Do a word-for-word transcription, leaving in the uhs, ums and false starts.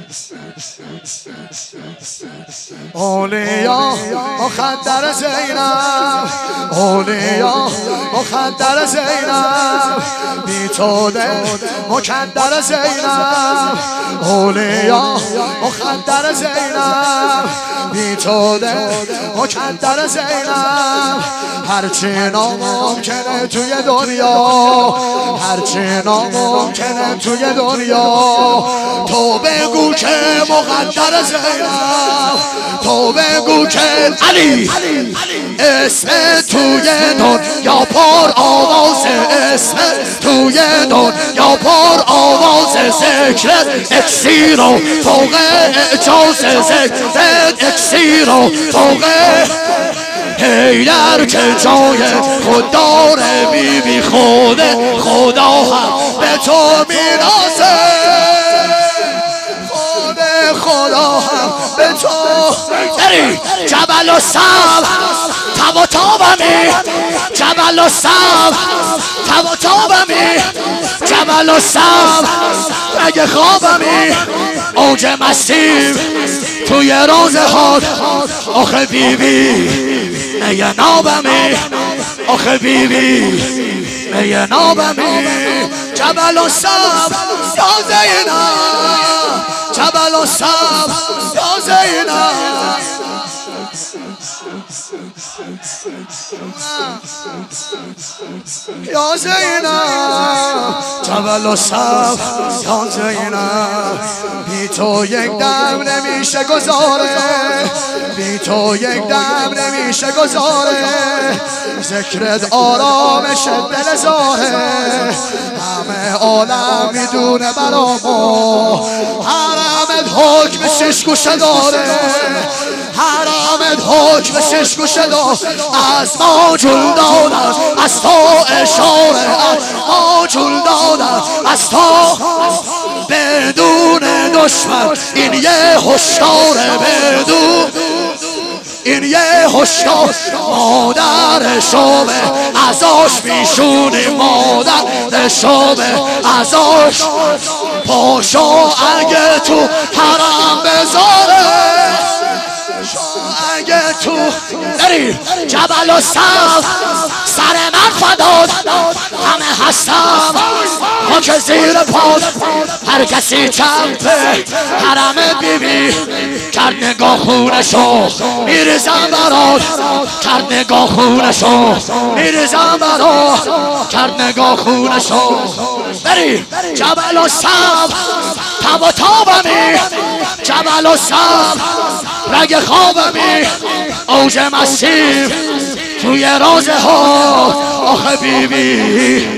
اولیا مخدر زینب، اولیا مخدر زینب، بی تو دل مکدر زینب، اولیا مخدر زینب، بی تو دل مکدر زینب. هرچی ناممکنه توی دنیا، هرچی ناممکنه توی دنیا، تو بگو که مقدر زینب، تو بگو که علی اسم توی دنیا پر آواز، اسم توی دنیا پر آواز، ذکرت اکسیر و فوق اعجاز، ذکرت اکسیر و فوق حیدر که جای خود داره، بی بی خود خدا هم به تو میرازه، خود خدا هم به تو. داری جبل و صبر تب و تابمی، جبل و صبر تب و تابمی، جبل و صبر اگه خوابمی، اوج مسیب توی روزه ها. آخه بی بی میه نابمی، آخه بی بی میه نابمی، جبل و صبر یا زینب، جبل و صبر یا زینب. یا زینب جبل و صبر یا زینب، بی تو یک دم نمیشه گذاره، بی تو یک دم نمیشه گذاره، ذکرت آرامش دل زاره، همه عالم میدونه برامو، حرمت حکم شش گوشه داره، حرمت حکم شش گوشه داره، از ما جون دادن از تو اشاره، از ما جون دادن از تو بدون دشمن، این یه هشداره، بدون این یه هشدار. مادر شومه ازاش میشونی، مادر شومه ازاش پاشو اگه تو حرم بذاره، اگه تو داری جبل و صبر سر من فداد، همه هستم خاک زیر پاد، هر کسی چمپه حرم بی بی کرد نگاه خونشو میریزم برات، کرد نگاه خونشو میریزم برات، کرد نگاه خونشو. بری جبل و صبر تب و تابمی، جبل و صبر رگ خوابمی، اوج مسیب توی رازه ها. آخه بی بی